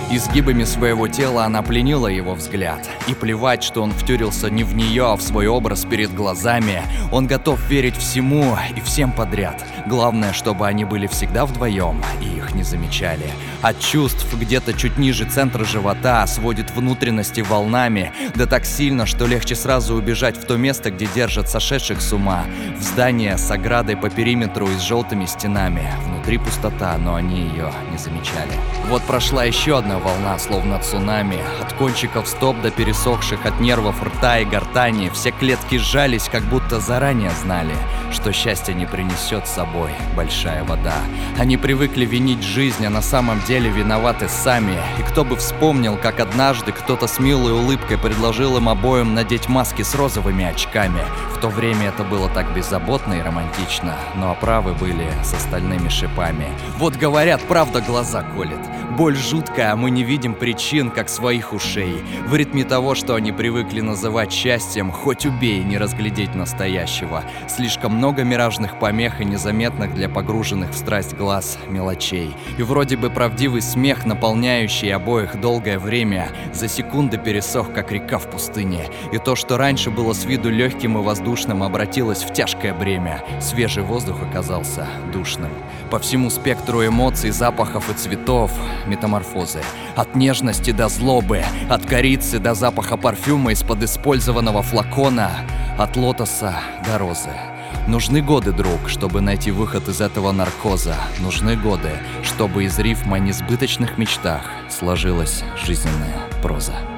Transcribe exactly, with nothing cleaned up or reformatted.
Изгибами своего тела она пленила его взгляд. И плевать, что он втюрился не в нее, а в свой образ перед глазами. Он готов верить всему и всем подряд. Главное, чтобы они были всегда вдвоем и их не замечали. От чувств где-то чуть ниже центра живота сводит внутренности волнами. Да так сильно, что легче сразу убежать в то место, где держат сошедших с ума. В здание с оградой по периметру и с желтыми стенами. Внутри пустота, но они ее не замечали. Вот прошла еще одна волна, словно цунами. От кончиков стоп до пересохших от нервов рта и гортани. Все клетки сжались, как будто заранее знали, что счастье не принесет с собой большая вода. Они привыкли винить жизнь, а на самом деле виноваты сами. И кто бы вспомнил, как однажды кто-то с милой улыбкой предложил им обоим надеть маски с розовыми очками. В то время это было так беззаботно и романтично, но оправы были с остальными шипами. Вот говорят, правда глаза колет. Боль жуткая, а мы не видим причин, как своих ушей. В ритме того, что они привыкли называть счастьем, хоть убей, не разглядеть настоящего. Слишком много миражных помех и незаметных для погруженных в страсть глаз мелочей. И вроде бы правдивый смех, наполняющий обоих долгое время, за секунды пересох, как река в пустыне. И то, что раньше было с виду легким и воздушным, обратилось в тяжкое бремя. Свежий воздух оказался душным. По всему спектру эмоций, запахов и цветов метаморфозы. От нежности до злобы, от корицы до запаха парфюма из-под использованного флакона, от лотоса до розы. Нужны годы, друг, чтобы найти выход из этого наркоза. Нужны годы, чтобы из рифм о несбыточных мечтах сложилась жизненная проза.